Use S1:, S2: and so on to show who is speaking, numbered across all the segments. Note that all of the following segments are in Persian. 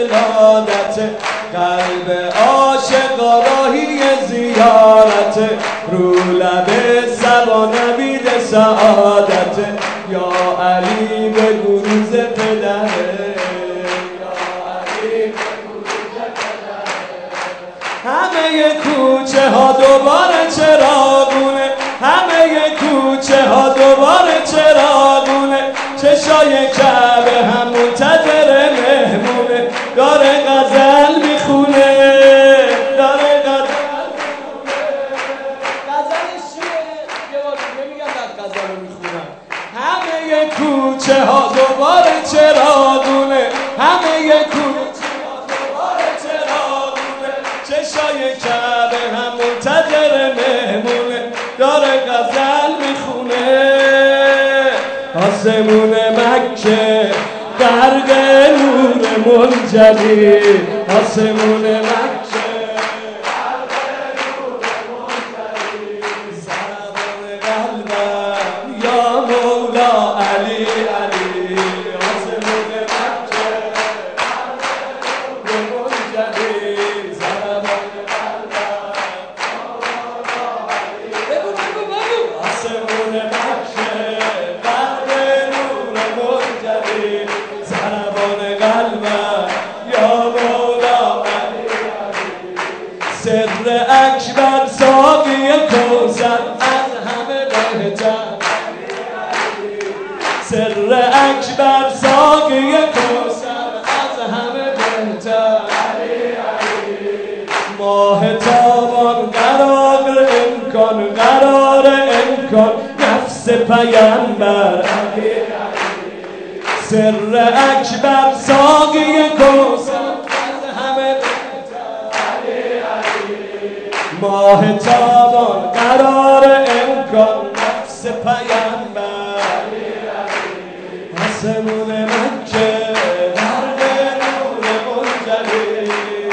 S1: ولادت، قلب عاشق راهی زیارت، رو لب سبا نوید سعادت. یا علی بگو روز پدره، یا علی بگو روز پدره. همه کوچه ها دوباره چراغونه، همه کوچه ها دوباره چراغونه، چشای کعبه هم منتظر مهمونه، داره غزل میخونه، داره غزل میخونه. غزلش چیه؟ یه بار دیگه میگم بعد غزل رو میخونم. همه کوچه ها دوباره چراغونه، همه کوچه ها دوباره چراغونه، چشای کعبه هم منتظر مهمونه، داره غزل میخونه. آسمون مکه غرق نور منجلی، آسمون مکه غرق نور منجلی، ضربان قلبم یا مولا علی علی. آسمون مکه غرق نور منجلی، ضربان قلبم یا مولا علی. بگو بگو بگو. آسمون مکه غرق نور منجلی، ضربان قلبم یا مولا علی علی. سر اکبر ساقی کوثر از همه بهتر، سر اکبر ساقی کوثر از همه بهتر. ماه تابان قرار امکان، قرار امکان نفس پیامبر. سر اکبر ساقی کوثر از همه بهتر. ماه تابان قرار امکان نفس پیامبر. آسمون مکه غرق نور منجلی،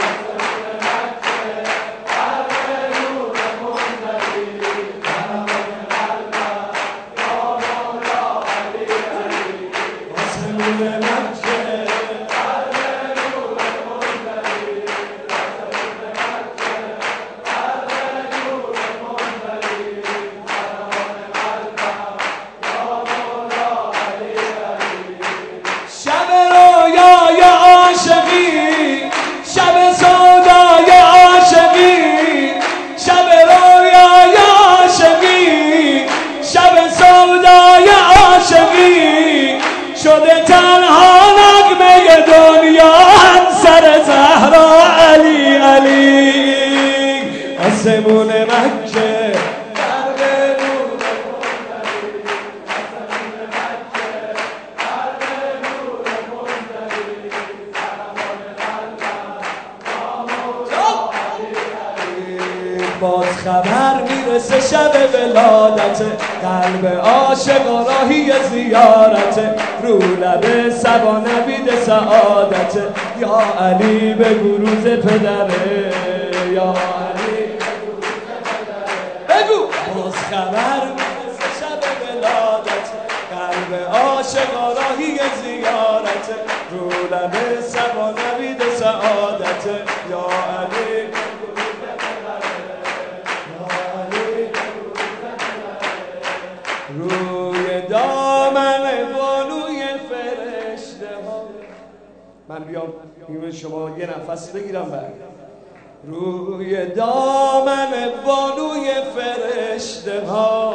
S1: شده تنها نغمه دنیا همسر زهرا علی علی. آسمون مکه غرق نور منجلی، آسمون مکه غرق نور منجلی، ضربان قلبم یا مولا علی علی. باز خبر میرسه شب ولادت، قلب عاشق راهی زیارت، رو لب سبا نوید سعادت. یا علی بگو روز پدره، یا علی بگو روز پدره. بگو. باز خبر میرسه شب ولادت، قلب عاشق راهی زیارت، رو لب سبا نوید سعادت. یا علی بگو روز پدره، یا علی بگو روز پدره. روی دامن بانوی فرشته ها. من بیام میون شما یه نفس بگیرم بعد. روی دامن بانوی فرشته ها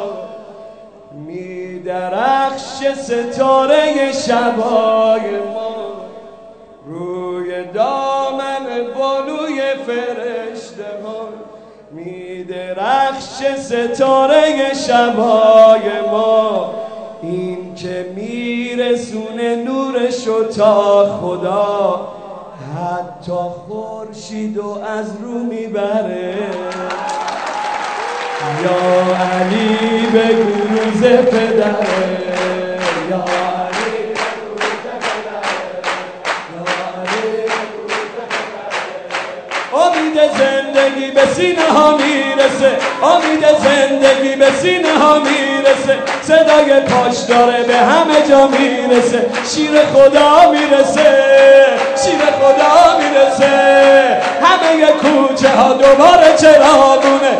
S1: میدرخش ستاره شبای ما. روی دامن بانوی فرشته ها میدرخش ستاره شبای ما. این که میرسونه نورشو تا خدا، حتی خورشیدو از رو میبره. یا علی بگو روز پدره، یا علی بگو روز پدره، یا علی بگو روز پدره. امید زندگی به سینه ها میرسه، امید زندگی به سینه ها میرسه، صدای پاش داره به همه جا میرسه، شیر خدا میرسه، شیر خدا میرسه. همه کوچه ها دوباره چراغونه،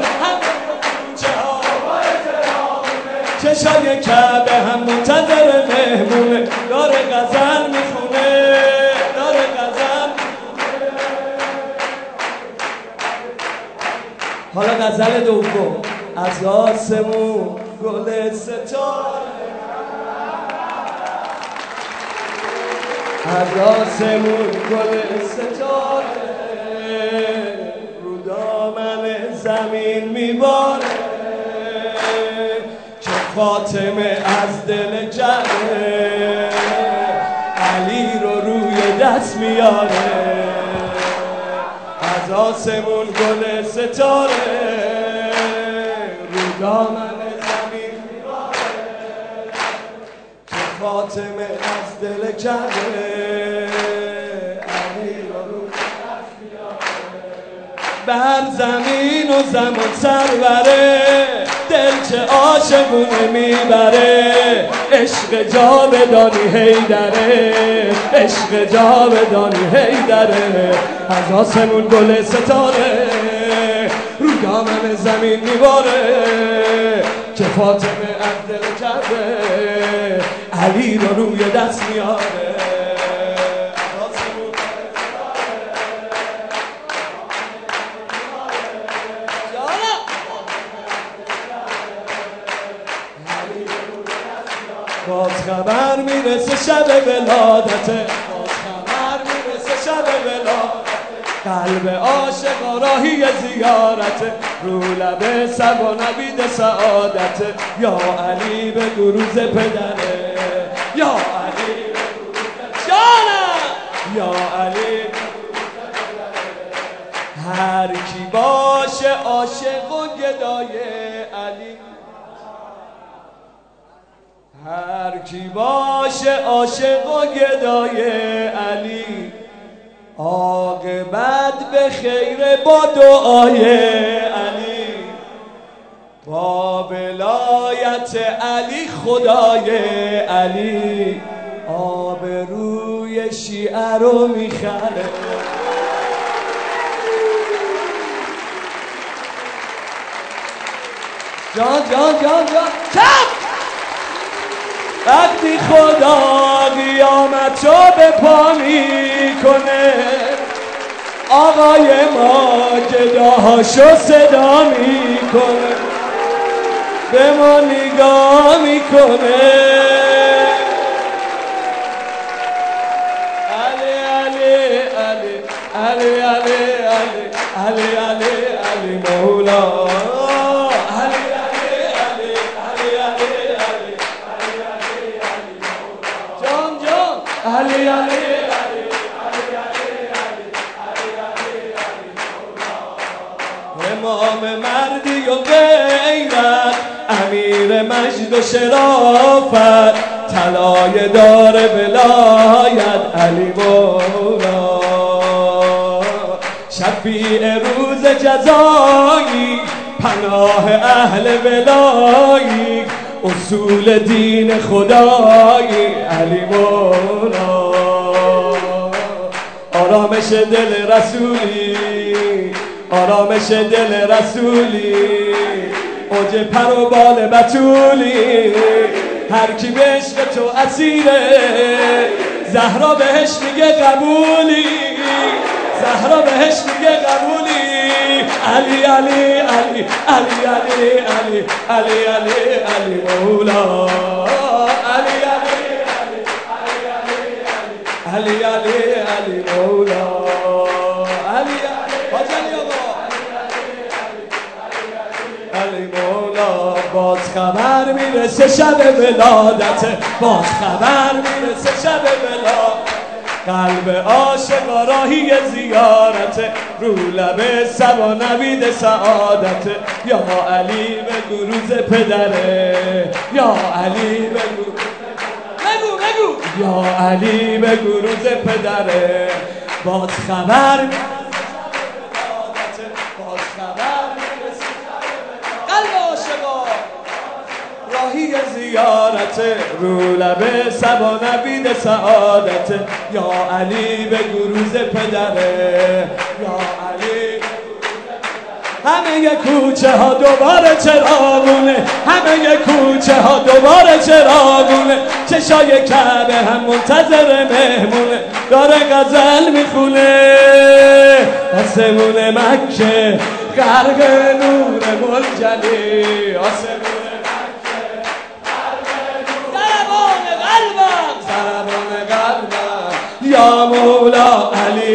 S1: چشای کعبه هم منتظر مهمونه، داره غزل میخونه، داره غزل میخونه. حالا غزل دوم از آسمون گل ستاره، از آسمون گل ستاره رو دامن زمین میباره، فاطمه از دل جره علی رو روی دست میاره، از آسمون گل ستاره رو دامن زمین میباره، که فاطمه از دل جره علی رو روی دست میاره. بر زمین و زمان سروره، دل چه عاشقونه میبره، عشق جاودانی حیدره، عشق جاودانی حیدره. از آسمون گل ستاره رو دامن زمین میباره، که فاطمه از دل جره علی رو روی دست میاره. باز خبر میرسه شب ولادته، باز خبر میرسه شب ولادته، قلب عاشق راهی زیارته، رو لب سبا نوید سعادته. یا علی به گروز پدره، یا علی به گروز جانم، یا علی هر کی باشه عاشق و گدای علی، هر کی باشه عاشق و گدای علی، عاقبت به خیر با دعای علی، با ولایت علی خدای علی، آبروی شیعه رو میخره. جان جان جان جان کم وقتی خدا قیامت رو به پا میکنه، آقای ما گداهاشو صدا میکنه، به ما نگاه میکنه. علی علی علی علی علی علی علی علی مولا، علی علی علی علی علی علی علی امام مردی و غیرت، امیر مجد و شرافت، طلای دار ولایت علی مولا، شفیع روز جزایی، پناه اهل ولایی، اصول دین خدایی علی مولا، آرامش دل رسولی، آرامش دل رسولی، اوج پر و بال بتولی، هر کی به عشق تو اسیره، زهرا بهش میگه قبولی، زهرا بهش میگه قبولی. علی علی علی علی علی علی علی علی علی مولا، علی علی علی علی علی علی مولا، علی علی علی مولا. باز خبر میرسه شب ولادت، باز خبر میرسه شب ولادت، قلب عاشق راهی زیارت، رو لب سبا نوید سعادت. یا علی به گروز پدره، یا علی به گروز بگو بگو، یا علی به گروز پدره. باز خبر میرسه شب ولادت، باز خبر میرسه شب ولادت. زیارت رو لب سبا نوید سعادت یا علی به گروز پدره یا علی همه کوچه ها دوباره چراغونه همه کوچه ها دوباره چراغونه چشای کعبه هم منتظر مهمونه داره غزل میخونه آسمون مکه غرق نور منجلی آسمون مکه ضربان قلبم یا مولا علی